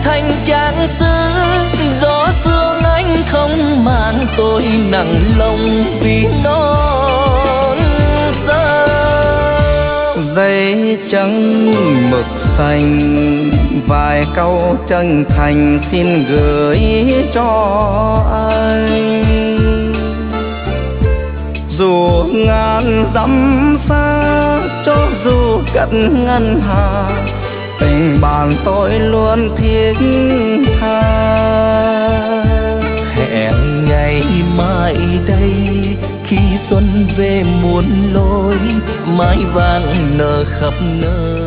thành chán xứ, gió sương anh không màng tôi nặng lòng vì non xa. Giấy trắng mực xanh, vài câu chân thành xin gửi cho anh. Dù ngàn dặm xa, cho dù cách ngân hà, tình bạn tôi luôn thiết tha. Hẹn ngày mai đây, khi xuân về muôn lối, mái vàng nở khắp nơi.